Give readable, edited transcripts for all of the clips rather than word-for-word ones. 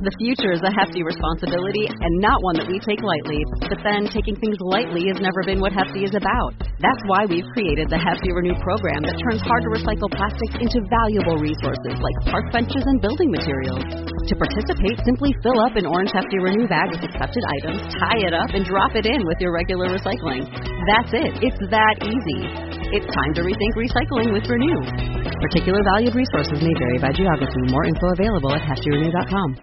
The future is a hefty responsibility and not one that we take lightly. But then taking things lightly has never been what Hefty is about. That's why we've created the Hefty Renew program that turns hard-to-recycle plastics into valuable resources like park benches and building materials. To participate, simply fill up an orange Hefty Renew bag with accepted items, tie it up, and drop it in with your regular recycling. That's it. It's that easy. It's time to rethink recycling with Renew. Particular valued resources may vary by geography. More info available at heftyrenew.com.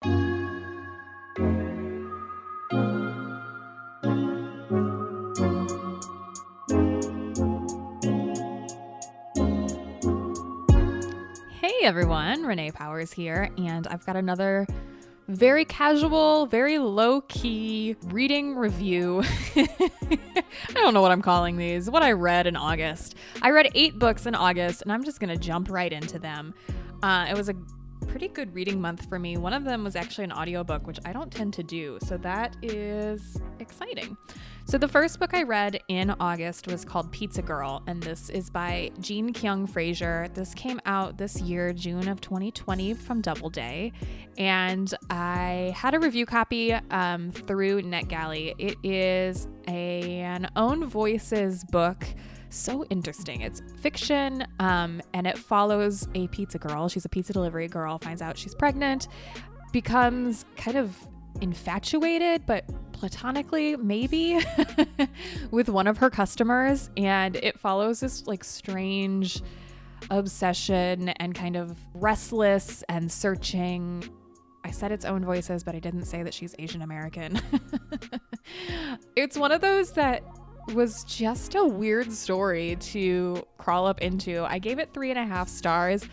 Hey everyone, Renee Powers here, and I've got another very casual, very low-key reading review. I don't know what I'm calling these. What I read in August. I read 8 books in August, and I'm just going to jump right into them. It was a pretty good reading month for me. One of them was actually an audiobook, which I don't tend to do, so that is exciting. So the first book I read in August was called Pizza Girl, and this is by Jean Kyung Fraser. This came out this year, June of 2020, from Doubleday, and I had a review copy through NetGalley. It is an Own Voices book. So interesting. It's fiction, and it follows a pizza girl. She's a pizza delivery girl, finds out she's pregnant, becomes kind of infatuated, but platonically maybe, with one of her customers, and it follows this like strange obsession and kind of restless and searching. I said its Own Voices, but I didn't say that she's Asian American. It's one of those that was just a weird story to crawl up into. I gave it 3.5 stars.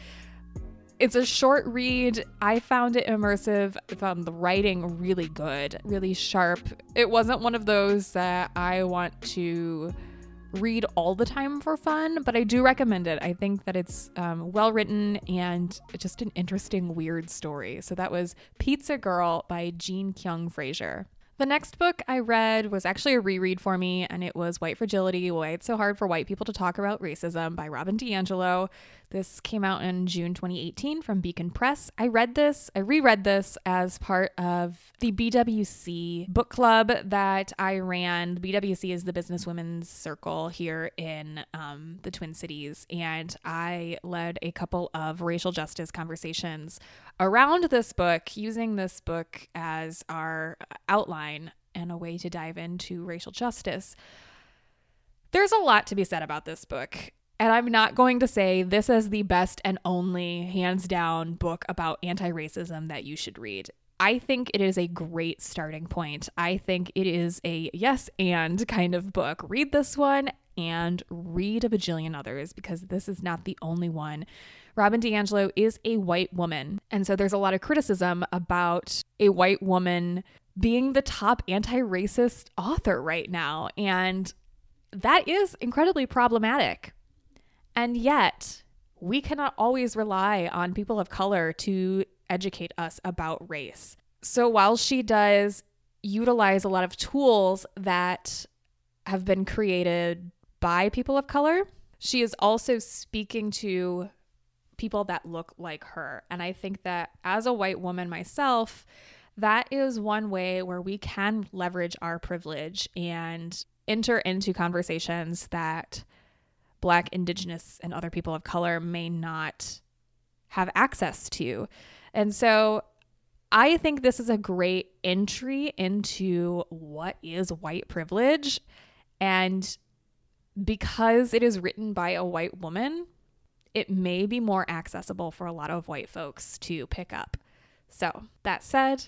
It's a short read. I found it immersive. I found the writing really good, really sharp. It wasn't one of those that I want to read all the time for fun, but I do recommend it. I think that it's well written and just an interesting, weird story. So that was Pizza Girl by Jean Kyung Fraser. The next book I read was actually a reread for me, and it was White Fragility, Why It's So Hard for White People to Talk About Racism by Robin DiAngelo. This came out in June 2018 from Beacon Press. I reread this as part of the BWC book club that I ran. The BWC is the Business Women's Circle here in the Twin Cities, and I led a couple of racial justice conversations around this book, using this book as our outline and a way to dive into racial justice. There's a lot to be said about this book, and I'm not going to say this is the best and only hands down book about anti-racism that you should read. I think it is a great starting point. I think it is a yes and kind of book. Read this one and read a bajillion others, because this is not the only one. Robin DiAngelo is a white woman, and so there's a lot of criticism about a white woman being the top anti-racist author right now, and that is incredibly problematic. And yet, we cannot always rely on people of color to educate us about race. So while she does utilize a lot of tools that have been created by people of color, she is also speaking to people that look like her. And I think that as a white woman myself, that is one way where we can leverage our privilege and enter into conversations that Black, Indigenous, and other people of color may not have access to. And so I think this is a great entry into what is white privilege. And because it is written by a white woman, it may be more accessible for a lot of white folks to pick up. So that said,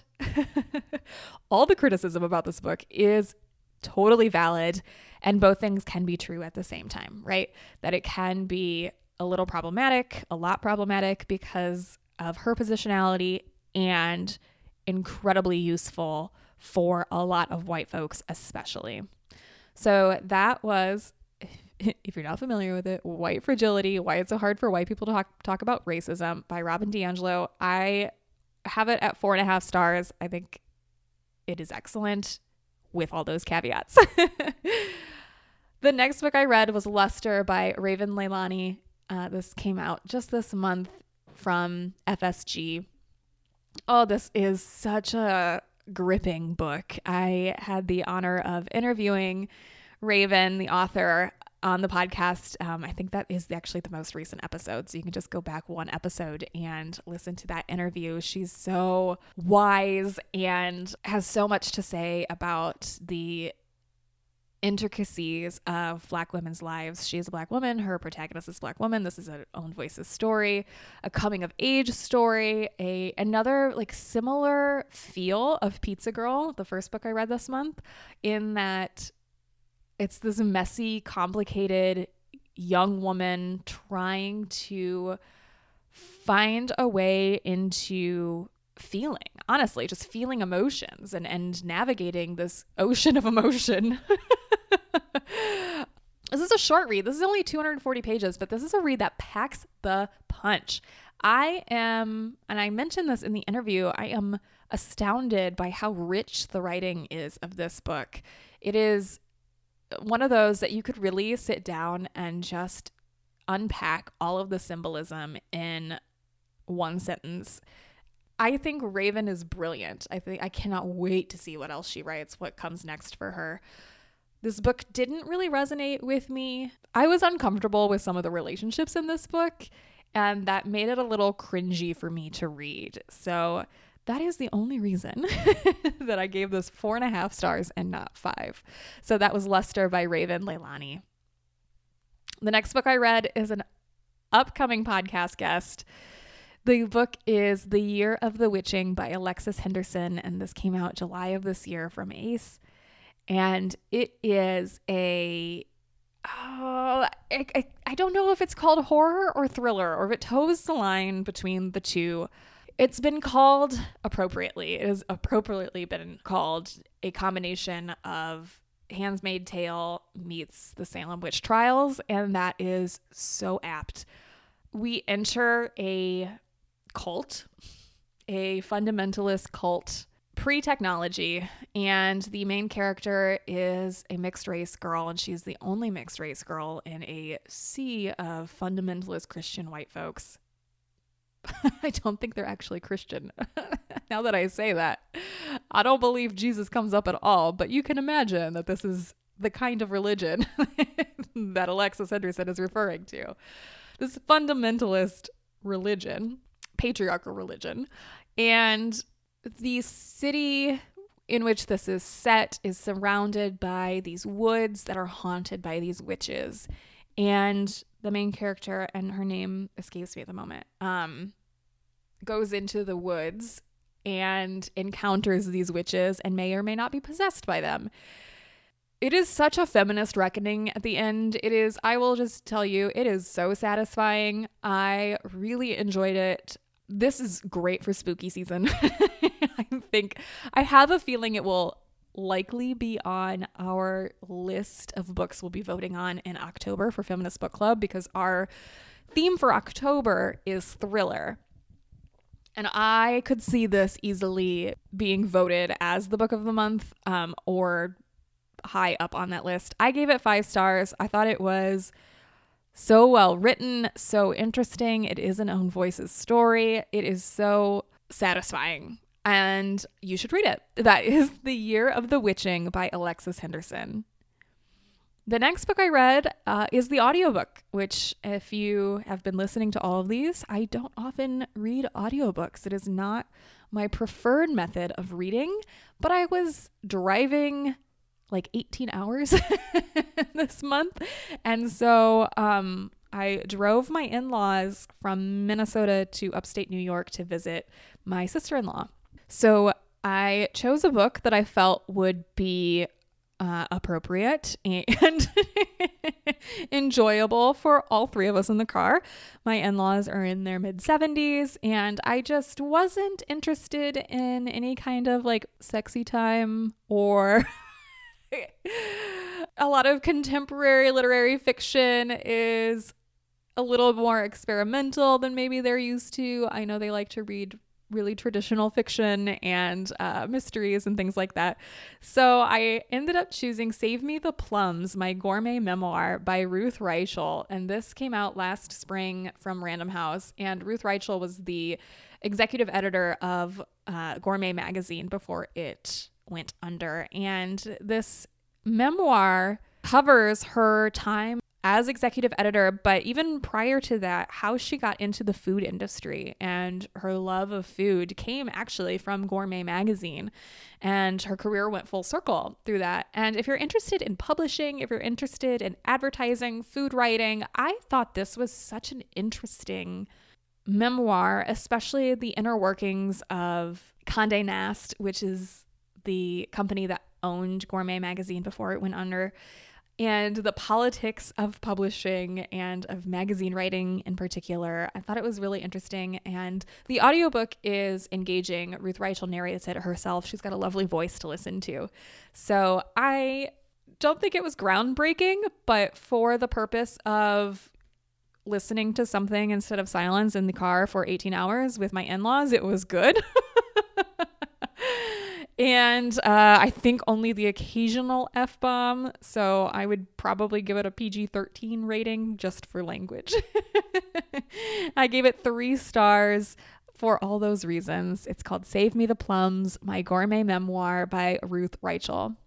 all the criticism about this book is totally valid, and both things can be true at the same time, right? That it can be a little problematic, a lot problematic because of her positionality, and incredibly useful for a lot of white folks especially. So that was, if you're not familiar with it, White Fragility, Why It's So Hard for White People to Talk About Racism by Robin DiAngelo. I have it at 4.5 stars. I think it is excellent with all those caveats. The next book I read was Luster by Raven Leilani. This came out just this month from FSG. Oh, this is such a gripping book. I had the honor of interviewing Raven, the author, on the podcast. I think that is actually the most recent episode. So you can just go back one episode and listen to that interview. She's so wise and has so much to say about the intricacies of Black women's lives. She is a Black woman. Her protagonist is a Black woman. This is an Own Voices story, a coming of age story, another like similar feel of Pizza Girl, the first book I read this month, in that it's this messy, complicated young woman trying to find a way into feeling, honestly, just feeling emotions and navigating this ocean of emotion. This is a short read. This is only 240 pages, but this is a read that packs the punch. I am, and I mentioned this in the interview, I am astounded by how rich the writing is of this book. It is one of those that you could really sit down and just unpack all of the symbolism in one sentence. I think Raven is brilliant. I cannot wait to see what else she writes, what comes next for her. This book didn't really resonate with me. I was uncomfortable with some of the relationships in this book, and that made it a little cringy for me to read. So that is the only reason that I gave this 4.5 stars and not 5. So that was Luster by Raven Leilani. The next book I read is an upcoming podcast guest. The book is The Year of the Witching by Alexis Henderson, and this came out July of this year from Ace. And it is I don't know if it's called horror or thriller, or if it toes the line between the two. It's been called appropriately. It has appropriately been called a combination of Handmaid's Tale meets the Salem Witch Trials, and that is so apt. We enter a cult, a fundamentalist cult, pre-technology, and the main character is a mixed race girl, and she's the only mixed race girl in a sea of fundamentalist Christian white folks. I don't think they're actually Christian. Now that I say that, I don't believe Jesus comes up at all, but you can imagine that this is the kind of religion that Alexis Henderson is referring to. This fundamentalist religion, patriarchal religion, and the city in which this is set is surrounded by these woods that are haunted by these witches. And the main character, and her name escapes me at the moment, goes into the woods and encounters these witches and may or may not be possessed by them. It is such a feminist reckoning at the end. It is, I will just tell you, it is so satisfying. I really enjoyed it. This is great for spooky season. I have a feeling it will likely be on our list of books we'll be voting on in October for Feminist Book Club, because our theme for October is thriller. And I could see this easily being voted as the book of the month, or high up on that list. I gave it 5 stars. I thought it was so well written, so interesting. It is an Own Voices story. It is so satisfying, and you should read it. That is The Year of the Witching by Alexis Henderson. The next book I read is the audiobook, which, if you have been listening to all of these, I don't often read audiobooks. It is not my preferred method of reading, but I was driving like 18 hours this month. And so I drove my in-laws from Minnesota to upstate New York to visit my sister-in-law. So I chose a book that I felt would be appropriate and enjoyable for all 3 of us in the car. My in-laws are in their mid-70s, and I just wasn't interested in any kind of like sexy time or a lot of contemporary literary fiction is a little more experimental than maybe they're used to. I know they like to read really traditional fiction and mysteries and things like that. So I ended up choosing Save Me the Plums, my gourmet memoir by Ruth Reichl. And this came out last spring from Random House. And Ruth Reichl was the executive editor of Gourmet magazine before it went under. And this memoir covers her time as executive editor, but even prior to that, how she got into the food industry. And her love of food came actually from Gourmet magazine, and her career went full circle through that. And if you're interested in publishing, if you're interested in advertising, food writing, I thought this was such an interesting memoir, especially the inner workings of Condé Nast, which is the company that owned Gourmet magazine before it went under, and the politics of publishing and of magazine writing in particular. I thought it was really interesting, and the audiobook is engaging. Ruth Reichl narrates it herself. She's got a lovely voice to listen to. So I don't think it was groundbreaking, but for the purpose of listening to something instead of silence in the car for 18 hours with my in-laws, it was good. And I think only the occasional F-bomb, so I would probably give it a PG-13 rating just for language. I gave it 3 stars for all those reasons. It's called Save Me the Plums, my gourmet memoir by Ruth Reichl.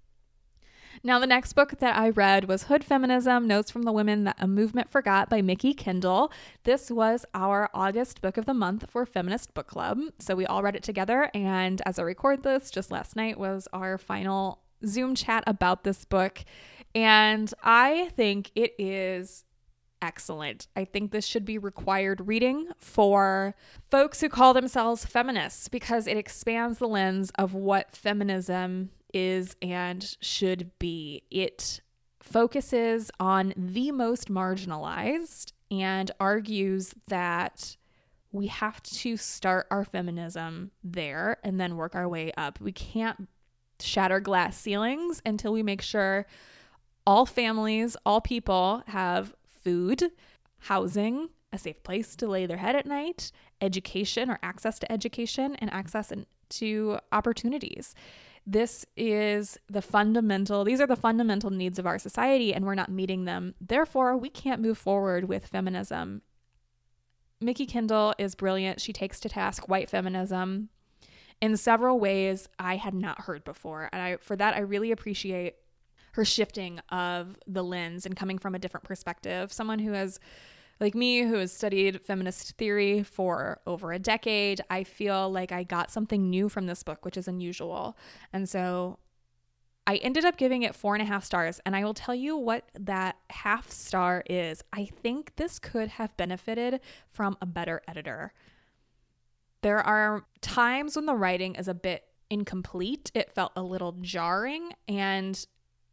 Now, the next book that I read was Hood Feminism, Notes from the Women That a Movement Forgot by Mikki Kendall. This was our August book of the month for Feminist Book Club. So we all read it together. And as I record this, just last night was our final Zoom chat about this book. And I think it is excellent. I think this should be required reading for folks who call themselves feminists, because it expands the lens of what feminism is and should be. It focuses on the most marginalized and argues that we have to start our feminism there and then work our way up. We can't shatter glass ceilings until we make sure all families, all people have food, housing, a safe place to lay their head at night, education or access to education, and access to opportunities. These are the fundamental needs of our society, and we're not meeting them. Therefore, we can't move forward with feminism. Mikki Kendall is brilliant. She takes to task white feminism in several ways I had not heard before. And for that, I really appreciate her shifting of the lens and coming from a different perspective. Someone who has, like me, who has studied feminist theory for over a decade, I feel like I got something new from this book, which is unusual. And so I ended up giving it 4.5 stars. And I will tell you what that half star is. I think this could have benefited from a better editor. There are times when the writing is a bit incomplete. It felt a little jarring. And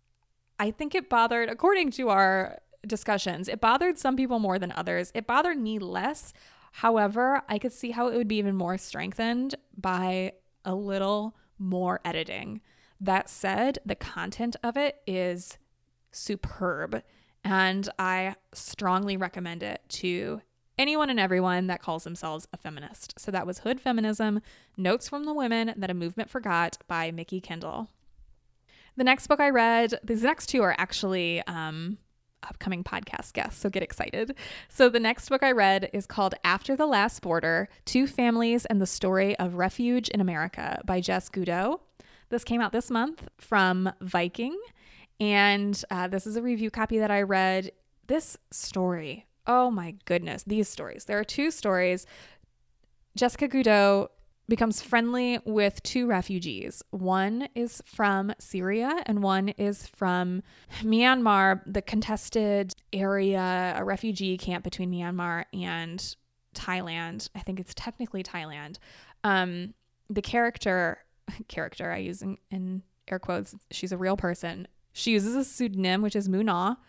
I think it bothered, according to our discussions, it bothered some people more than others. It bothered me less. However, I could see how it would be even more strengthened by a little more editing. That said, the content of it is superb, and I strongly recommend it to anyone and everyone that calls themselves a feminist. So that was Hood Feminism, Notes from the Women That a Movement Forgot by Mikki Kendall. The next book I read, these next 2 are actually upcoming podcast guests, so get excited. So the next book I read is called After the Last Border, 2 Families and the Story of Refuge in America by Jess Goudeau. This came out this month from Viking, and this is a review copy that I read. This story, oh my goodness, these stories. There are 2 stories. Jessica Goudeau becomes friendly with 2 refugees. One is from Syria and one is from Myanmar, the contested area, a refugee camp between Myanmar and Thailand. I think it's technically Thailand. The character I use in air quotes, she's a real person. She uses a pseudonym, which is Muna,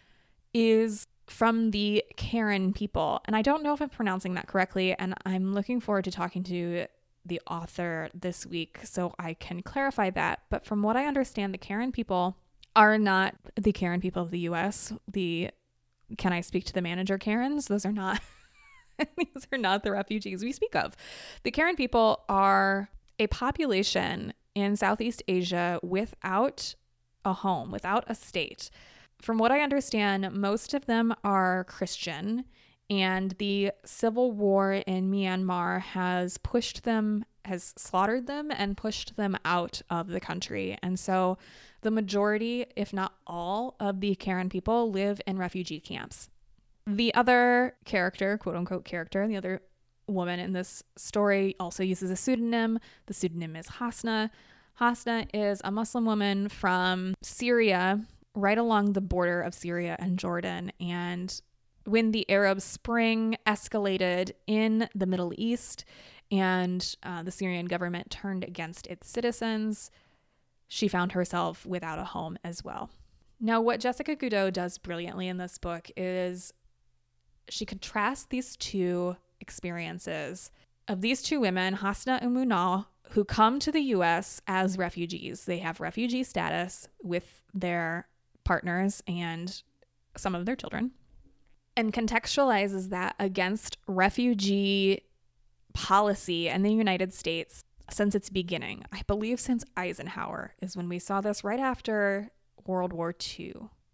is from the Karen people. And I don't know if I'm pronouncing that correctly, and I'm looking forward to talking to the author this week so I can clarify that. But from what I understand, the Karen people are not the Karen people of the US. The can I speak to the manager Karens? Those are not These are not the refugees we speak of. The Karen people are a population in Southeast Asia without a home, without a state. From what I understand, most of them are Christian, and the civil war in Myanmar has slaughtered them and pushed them out of the country. And so the majority, if not all, of the Karen people live in refugee camps. The other character, quote unquote character, the other woman in this story also uses a pseudonym. The pseudonym is Hasna. Hasna is a Muslim woman from Syria, right along the border of Syria and Jordan. And when the Arab Spring escalated in the Middle East and the Syrian government turned against its citizens, she found herself without a home as well. Now, what Jessica Goudeau does brilliantly in this book is she contrasts these two experiences of these two women, Hasna and Munal, who come to the U.S. as refugees. They have refugee status with their partners and some of their children, and contextualizes that against refugee policy in the United States since its beginning. I believe since Eisenhower is when we saw this, right after World War II.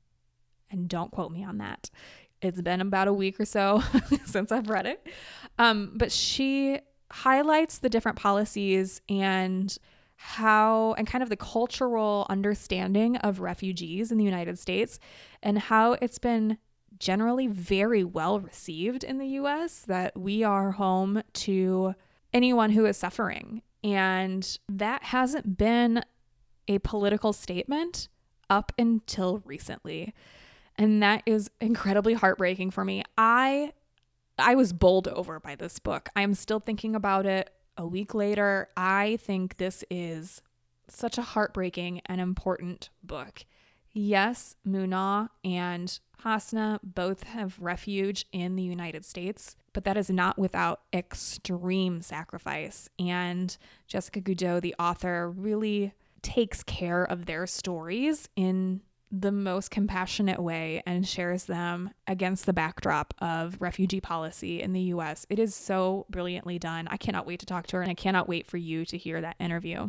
And don't quote me on that. It's been about a week or so since I've read it. But she highlights the different policies and kind of the cultural understanding of refugees in the United States, and how it's been generally very well received in the US that we are home to anyone who is suffering. And that hasn't been a political statement up until recently. And that is incredibly heartbreaking for me. I was bowled over by this book. I'm still thinking about it a week later. I think this is such a heartbreaking and important book. Yes, Munal and Hasna both have refuge in the United States, but that is not without extreme sacrifice. And Jessica Goudeau, the author, really takes care of their stories in the most compassionate way and shares them against the backdrop of refugee policy in the US. It is so brilliantly done. I cannot wait to talk to her, and I cannot wait for you to hear that interview.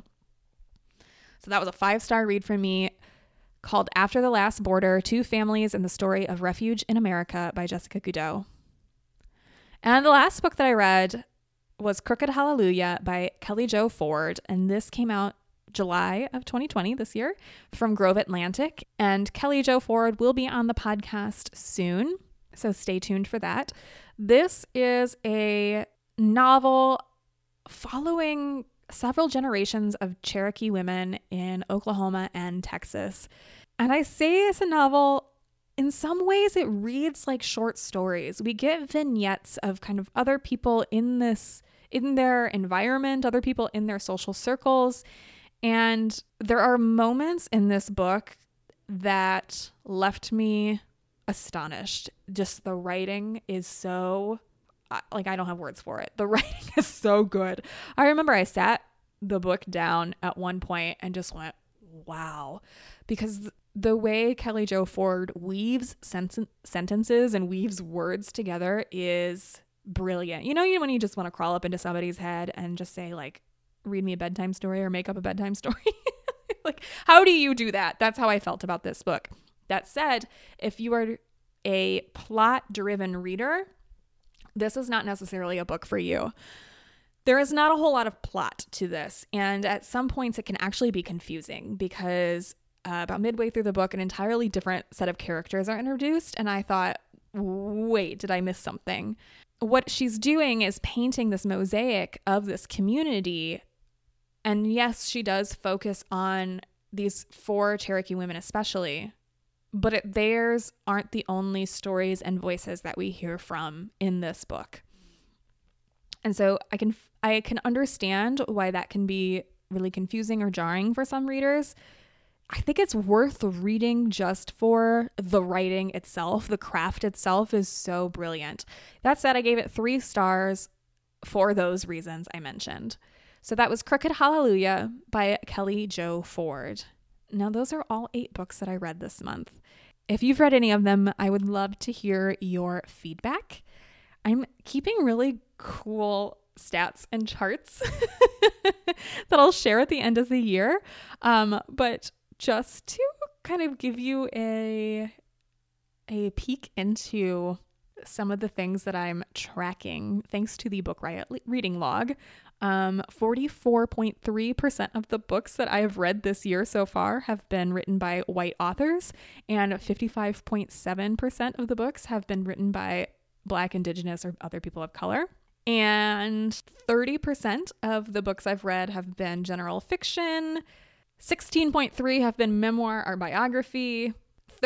So that was a 5-star read from me, called After the Last Border: Two Families and the Story of Refuge in America by Jessica Goudeau. And the last book that I read was Crooked Hallelujah by Kelly Jo Ford, and this came out July of 2020, this year, from Grove Atlantic. And Kelly Jo Ford will be on the podcast soon, so stay tuned for that. This is a novel following several generations of Cherokee women in Oklahoma and Texas. And I say it's a novel, in some ways it reads like short stories. We get vignettes of kind of other people in their environment, other people in their social circles. And there are moments in this book that left me astonished. Just the writing is so, I don't have words for it. The writing is so good. I remember I sat the book down at one point and just went, wow. Because the way Kelly Jo Ford weaves sentences and weaves words together is brilliant. You know when you just want to crawl up into somebody's head and just say, like, read me a bedtime story or make up a bedtime story? Like, how do you do that? That's how I felt about this book. That said, if you are a plot-driven reader, this is not necessarily a book for you. There is not a whole lot of plot to this, and at some points it can actually be confusing because about midway through the book, an entirely different set of characters are introduced, and I thought, wait, did I miss something? What she's doing is painting this mosaic of this community. And yes, she does focus on these 4 Cherokee women especially, but theirs aren't the only stories and voices that we hear from in this book. And so I can understand why that can be really confusing or jarring for some readers. I think it's worth reading just for the writing itself. The craft itself is so brilliant. That said, I gave it 3 stars for those reasons I mentioned. So that was Crooked Hallelujah by Kelly Jo Ford. Now, those are all 8 books that I read this month. If you've read any of them, I would love to hear your feedback. I'm keeping really cool stats and charts that I'll share at the end of the year. But just to kind of give you a peek into some of the things that I'm tracking thanks to the Book Riot reading log. 44.3% of the books that I have read this year so far have been written by white authors, and 55.7% of the books have been written by Black, Indigenous, or other people of color. And 30% of the books I've read have been general fiction. 16.3% have been memoir or biography.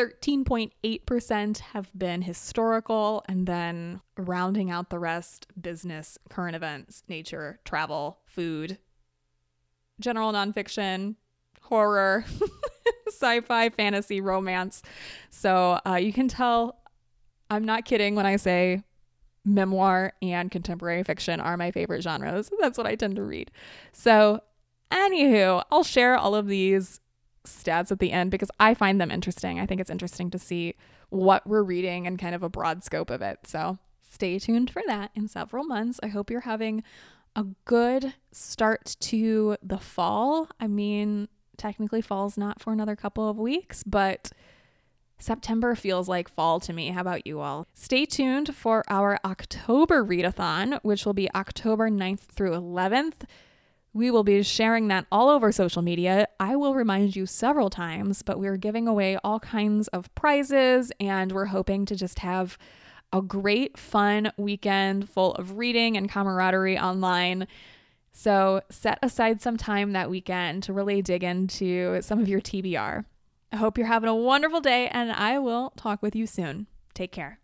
13.8% have been historical, and then rounding out the rest, business, current events, nature, travel, food, general nonfiction, horror, sci-fi, fantasy, romance. So you can tell I'm not kidding when I say memoir and contemporary fiction are my favorite genres. That's what I tend to read. So anywho, I'll share all of these stats at the end because I find them interesting. I think it's interesting to see what we're reading and kind of a broad scope of it. So stay tuned for that in several months. I hope you're having a good start to the fall. I mean, technically fall's not for another couple of weeks, but September feels like fall to me. How about you all? Stay tuned for our October readathon, which will be October 9th through 11th. We will be sharing that all over social media. I will remind you several times, but we're giving away all kinds of prizes, and we're hoping to just have a great, fun weekend full of reading and camaraderie online. So set aside some time that weekend to really dig into some of your TBR. I hope you're having a wonderful day, and I will talk with you soon. Take care.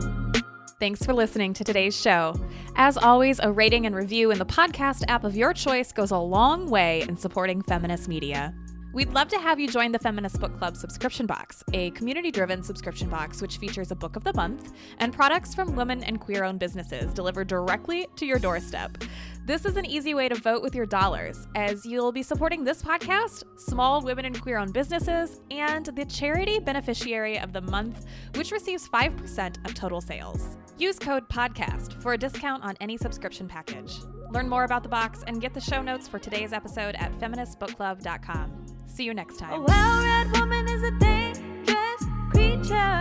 Thanks for listening to today's show. As always, a rating and review in the podcast app of your choice goes a long way in supporting feminist media. We'd love to have you join the Feminist Book Club subscription box, a community-driven subscription box which features a book of the month and products from women and queer-owned businesses delivered directly to your doorstep. This is an easy way to vote with your dollars, as you'll be supporting this podcast, small women and queer-owned businesses, and the charity beneficiary of the month, which receives 5% of total sales. Use code PODCAST for a discount on any subscription package. Learn more about the box and get the show notes for today's episode at feministbookclub.com. See you next time. A well-read woman is a dangerous creature.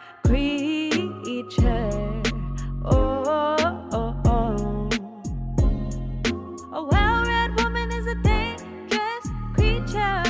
Oh, oh, oh. A well-read woman is a dangerous creature.